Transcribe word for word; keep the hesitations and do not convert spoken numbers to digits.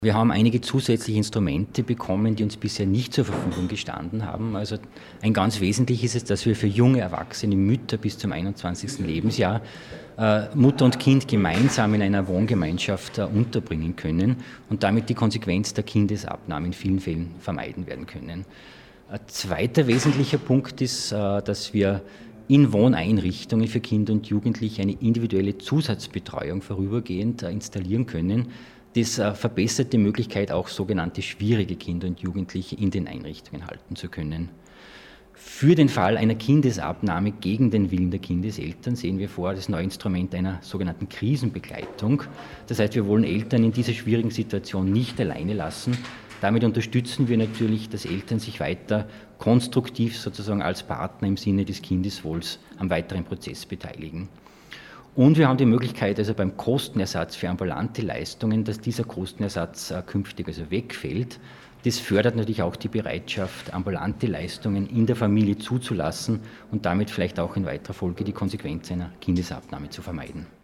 Wir haben einige zusätzliche Instrumente bekommen, die uns bisher nicht zur Verfügung gestanden haben. Also ein ganz wesentliches ist es, dass wir für junge erwachsene Mütter bis zum einundzwanzigsten Lebensjahr äh, Mutter und Kind gemeinsam in einer Wohngemeinschaft äh, unterbringen können und damit die Konsequenz der Kindesabnahme in vielen Fällen vermeiden werden können. Ein zweiter wesentlicher Punkt ist, äh, dass wir in Wohneinrichtungen für Kinder und Jugendliche eine individuelle Zusatzbetreuung vorübergehend äh, installieren können. Das äh, verbessert die Möglichkeit, auch sogenannte schwierige Kinder und Jugendliche in den Einrichtungen halten zu können. Für den Fall einer Kindesabnahme gegen den Willen der Kindeseltern sehen wir vor das neue Instrument einer sogenannten Krisenbegleitung. Das heißt, wir wollen Eltern in dieser schwierigen Situation nicht alleine lassen. Damit unterstützen wir natürlich, dass Eltern sich weiter konstruktiv sozusagen als Partner im Sinne des Kindeswohls am weiteren Prozess beteiligen. Und wir haben die Möglichkeit, also beim Kostenersatz für ambulante Leistungen, dass dieser Kostenersatz äh, künftig also wegfällt. Das fördert natürlich auch die Bereitschaft, ambulante Leistungen in der Familie zuzulassen und damit vielleicht auch in weiterer Folge die Konsequenz einer Kindesabnahme zu vermeiden.